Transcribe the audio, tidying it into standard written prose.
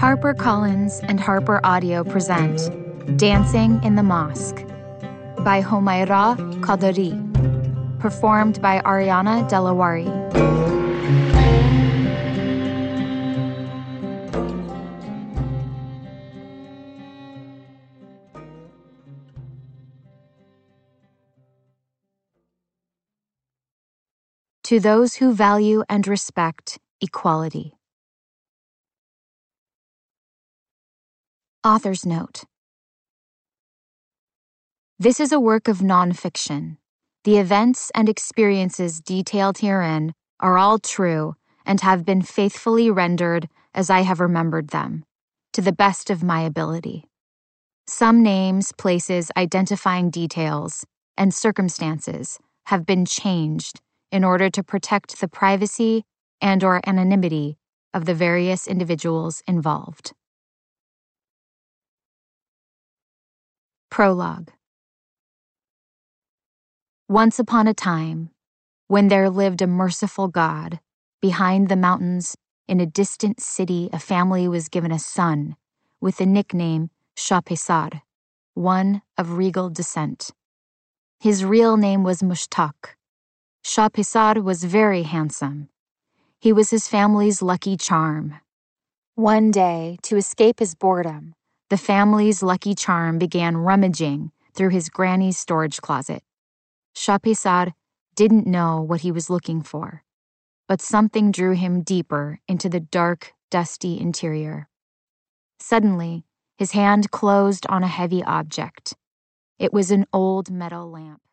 HarperCollins and Harper Audio present Dancing in the Mosque by Humaira Qadari, performed by Ariana Delawari. To those who value and respect equality. Author's note. This is a work of nonfiction. The events and experiences detailed herein are all true and have been faithfully rendered as I have remembered them, to the best of my ability. Some names, places, identifying details, and circumstances have been changed in order to protect the privacy and/or anonymity of the various individuals involved. Prologue. Once upon a time, when there lived a merciful God, behind the mountains in a distant city a family was given a son with the nickname Shahpesar, one of regal descent. His real name was Mushtaq. Shahpesar was very handsome. He was his family's lucky charm. One day, to escape his boredom, the family's lucky charm began rummaging through his granny's storage closet. Shahpesar didn't know what he was looking for, but something drew him deeper into the dark, dusty interior. Suddenly, his hand closed on a heavy object. It was an old metal lamp.